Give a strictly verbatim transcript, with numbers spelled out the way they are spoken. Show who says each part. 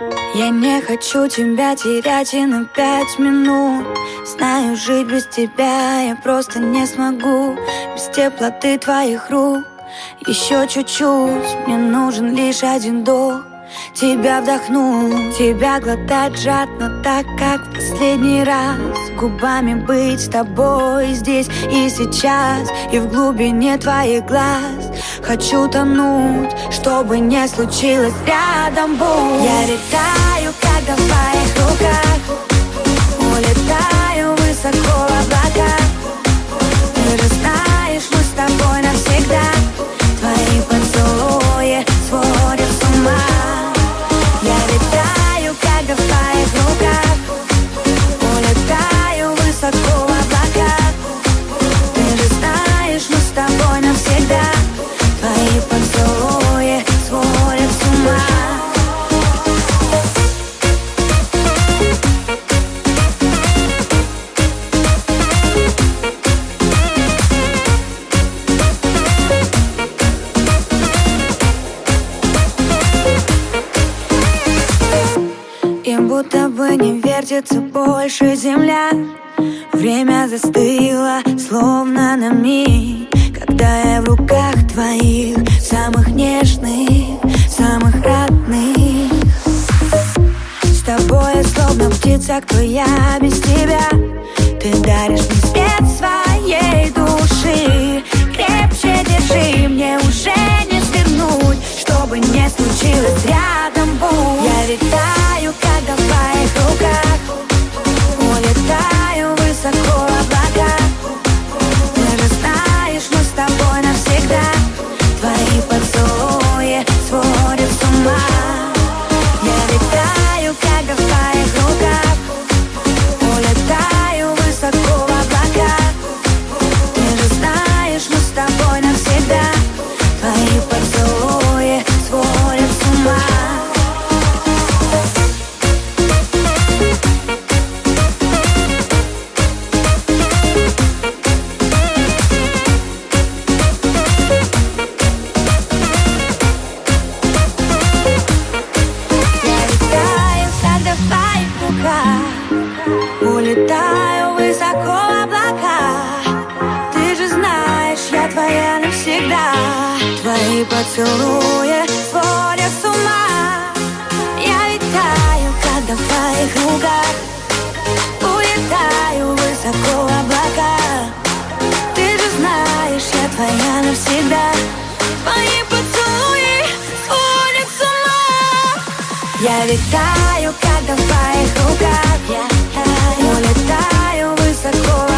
Speaker 1: Я не хочу тебя терять и на пять минут. Знаю, жить без тебя я просто не смогу. Без теплоты твоих рук еще чуть-чуть. Мне нужен лишь один вдох. Тебя вдохнуть, тебя глотать жадно, так как в последний раз. Губами быть с тобой здесь и сейчас. И в глубине твоих глаз хочу тонуть, чтобы не случилось, рядом будь. Я летаю, как в твоих руках, улетаю высоко в облака. Ты же знаешь, мы с тобой навсегда. Твои поцелуи сводят с ума. Я летаю, как в твоих руках, улетаю высоко в облака. Ты же знаешь, мы с тобой навсегда. Твои поцелуи сводят с ума. И будто бы не вертится больше земля. Время застыло, словно на миг, когда я в руках твоих, самых нежных, самых родных. С тобой я словно птица, кто я без тебя. Ты даришь мне свет своей души. Крепче держи, мне уже не свернуть, чтобы не случилось, рядом будь. Я летаю, как в твоих руках, улетаю высоко в облака. Ты же знаешь, мы с тобой навсегда. Твои поцелуи сводят с ума. Я летаю, как в твоих руках, улетаю высоко в облака. Ты же знаешь, мы с тобой навсегда. Твои поцелуи сводят с ума. Улетаю высоко в облака. Ты же знаешь, я твоя навсегда. Твои поцелуи сводят с ума. Я летаю, когда в твоих руках, улетаю высоко в облака. Ты же знаешь, я твоя навсегда. Твои поцелуи сводят с ума. Я летаю, когда в твоих руках, я улетаю высоко.